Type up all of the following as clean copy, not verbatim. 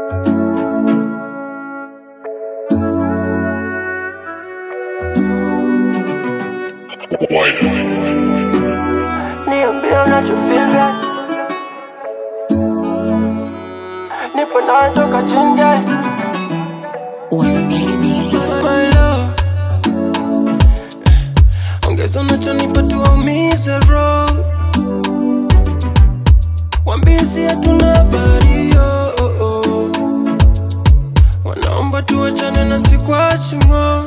Niambie unachofeel, nipo nawe toka chinga. My love, ongeza unachonipa tuumize roho. Wambie si hatuna habari yo. Wanaomba tuachane na sikwachi ngo.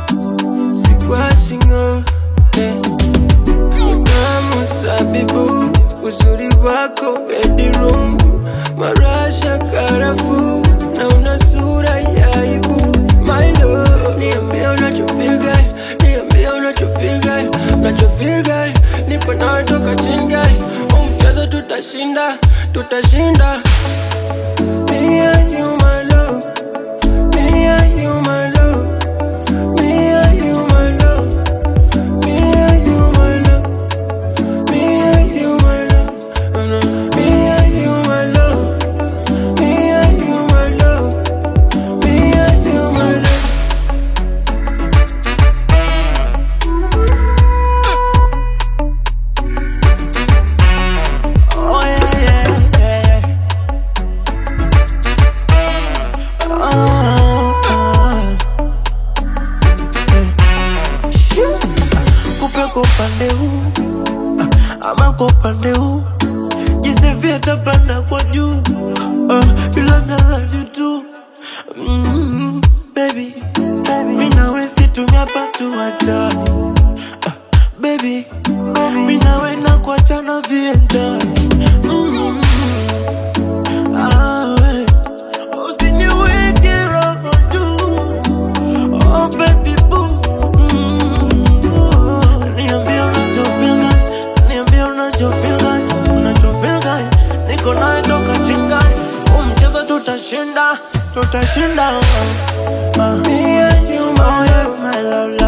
Utamu sabibu, uzuri wako bedroom, marasha karafu, na una sura ya aibu. My love, niambie unachofeel guy, niambie unachofeel guy, unachofeel guy. Nipo nawe toka chinga, mchezo tutashinda, tutashinda. Me and you my love, me and you my love, me and you my love, me and you my love, me and you my love, me and you my love, me and you my love, me and you my love. Oh yeah. Kupe kwa upande huu ama kwa upande huu, jisifia tapanda kwa juu. Bila na love you too. Baby, mina westi tumiapa tuachani. Baby, mina wena kwa chana vienda. Usiniweke roho juu. Oh baby boo. Niambie unachofeel guy, niko nawe toka chinga. Mchezo tutashinda. Me and you my love, my love.